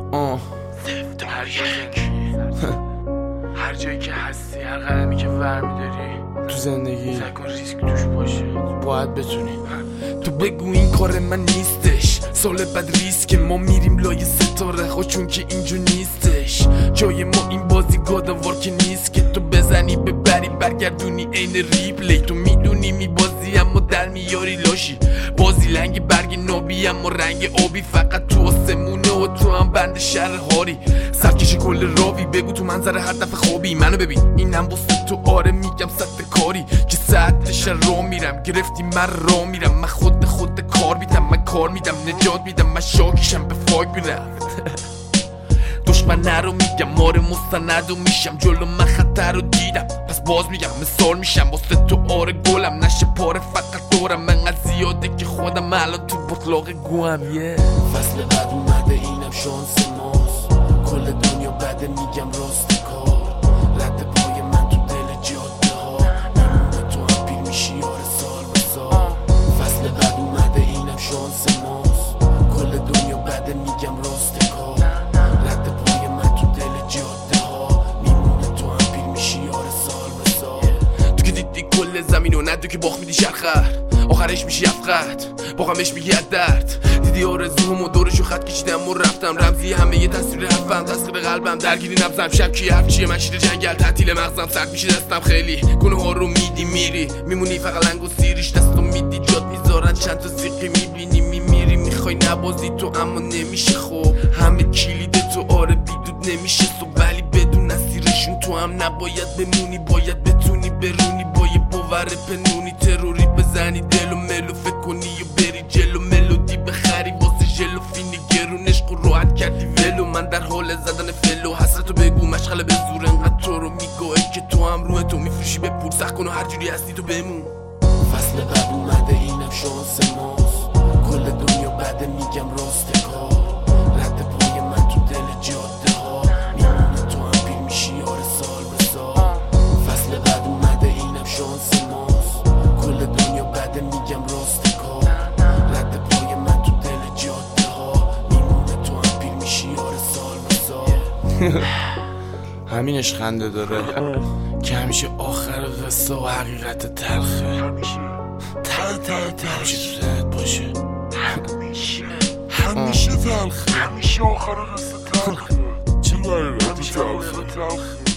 هر جایی که هستی، هر قدمی که ورمیداری تو زندگی سعی کن ریسک توش باشه. باید بتونی. تو بگو این کار من نیستش، سال بعد ریسک ما میریم لای ستاره ها، چون که اینجا نیستش جای ما. این بازی گاداوار که نیست که تو بزنی ببری برگردونی عین ریپلی. تو میدونی میبازی اما در میاری لاشی، بازی لنگ برگ نابی اما رنگ آبی. فقط تو آسمونه و تو هم بند شهر هاری، سرکش کل راوی. بگو تو منظره هر دفعه خوابی منو ببین، اینم واسه تو. آره میگم سطح کاری که ساعتش را میرم، گرفتی من را میرم. من خود کار میدم، من کار میدم نجات میدم. من شاکیشم به فاک میرم. دشمن نرو میگم مار مستندو میشم، جلو من خطر رو دیدم پس باز میگم مثال میشم واسه تو. آره گلم نشه پاره فقط دورم، منقدر زیاده که خودم الان تو بطلاق گوهم. فصل بعد اومده اینم شانس ماست، کل دنیا بده میگم راست کار. رد پای من تو دل جاده ها، میمونه تو هم پیر میشی آره سال به سال. فصل بعد اومده اینم شانس ماست، کل دنیا بده میگم راست کار. رد پای من تو دل جاده ها، میمونه تو هم پیر میشی آره سال به سال. تو که دیدی کل زمینو ندو که باخت میدی شرخر، آخرش میشی افقد با غمش میگی از درد. دیدی آرزومو دورشو خط کشیدم و رفتم، رمزی همه یه تصویر حرفم، تصویر قلبم درگیری نبزم. شب کی حرف چیه من شیر جنگل تعطیل مغزم، سرد میشه دستم خیلی گناه ها رو میدی میری، میمونی فقط لنگ و سیریش دستو میدی جات میذارن چند تا سیقی میبینی میمیری. میخوای نبازی تو اما نمیشه، خب همه کلید تو آره بیدود نمیشه تو، ولی بدون اسیرشون تو هم نباید بمونی. باید بتونی برونی با یه باور پنونی، تروری بزنی دل و ملو فکر کنی و بری جلو. ملودی بخری واسه جلو فینی گرونش کو راحت کردی ولو. من در حال زدن فلو، حسرتو بگو مشغله به زور. انقدر تو رو میگوه که تو هم روح تو میفروشی به پول. سخت کن و هر جوری هستی تو بمون. فصل بعد اومده اینم شانس ماست، کل دنیا بده میگم راست کار. رد پای من تو دل جاده ها، میمونه تو هم پیر میشی آره سال به سال. فصل بعد اومده اینم شانس ماست، کل دنیا بده میگم راست کار. رد پای من تو دل جاده ها، میمونه تو هم پیر میشی آره سال به سال. همینش خنده داره که همیشه آخر قصه و حقیقت تلخه. همیشه تو دلت باشه، همیشه تلخه، همیشه آخر قصه تلخه. چه حقیقت تلخه.